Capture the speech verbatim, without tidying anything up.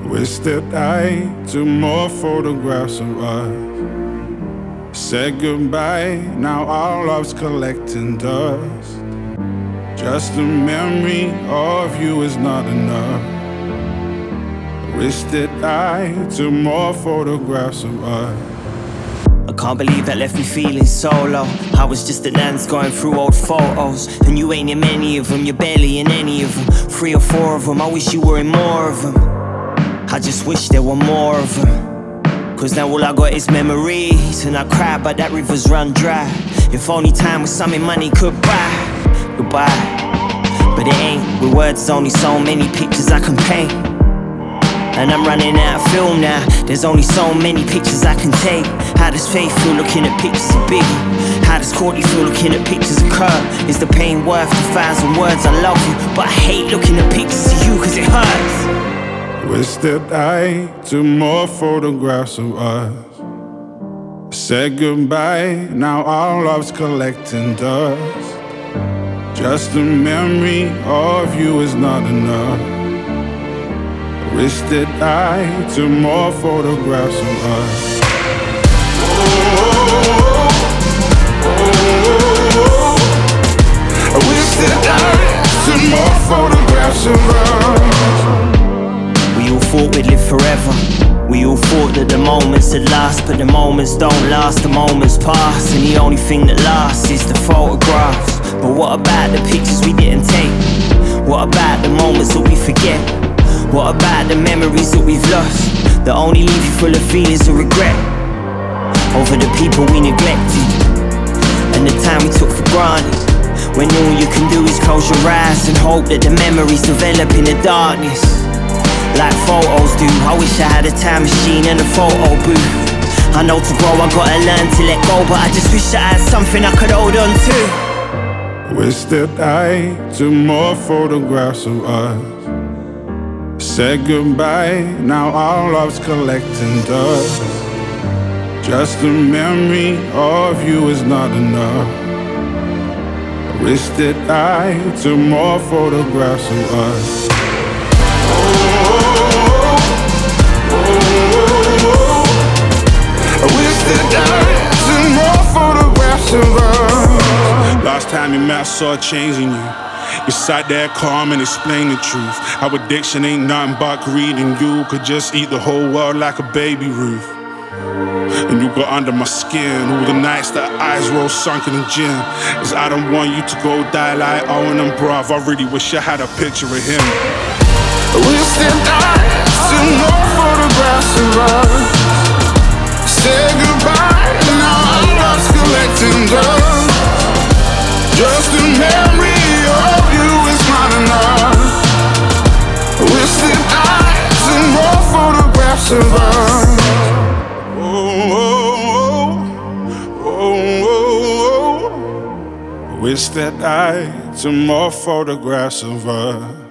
Wish that I took more photographs of us. Said goodbye, now our love's collecting dust. Just a memory of you is not enough. Wish that I took more photographs of us. I can't believe that left me feeling so low. I was just a dance going through old photos, and you ain't in many of them, you're barely in any of them. Three or four of them, I wish you were in more of them. I just wish there were more of them. Cause now all I got is memories, and I cry but that river's run dry. If only time was something money could buy. Goodbye, but it ain't. With words there's only so many pictures I can paint, and I'm running out of film now. There's only so many pictures I can take. How does Faith feel looking at pictures of Biggie? How does Courtney feel looking at pictures of Kurt? Is the pain worth a thousand words? I love you, but I hate looking at pictures of you cause it hurts. Wish that I took more photographs of us. Said goodbye, now our love's collecting dust. Just a memory of you is not enough. Wish that I took more photographs of us. Oh, oh, oh, oh. I wish that I took more photographs of us. We all thought we'd live forever. We all thought that the moments would last, but the moments don't last, the moments pass, and the only thing that lasts is the photographs. But what about the pictures we didn't take? What about the moments that we forget? What about the memories that we've lost, that only leave you full of feelings of regret over the people we neglected and the time we took for granted, when all you can do is close your eyes and hope that the memories develop in the darkness like photos do. I wish I had a time machine and a photo booth. I know to grow I gotta learn to let go, but I just wish I had something I could hold on to. Wish that I took more photographs of us. Said goodbye, now our love's collecting dust. Just a memory of you is not enough. Wish that I took more photographs of us. Oh, oh, oh, oh. I wish that I took more photographs of us. Last time you met, I saw a change in you. You sat there calm and explained the truth. Our addiction ain't nothing but greed, and you could just eat the whole world like a baby Ruth. And you got under my skin all the nights that eyes roll sunk in the gym. Cause I don't want you to go die like Owen and bruv. I really wish I had a picture of him. I wish that I took more photographs of us. Say goodbye, now our love's collecting dust. Just a memory of you is not enough. I wish that I took more photographs of us. Oh, oh, oh, oh, oh. I wish that I took more photographs of us.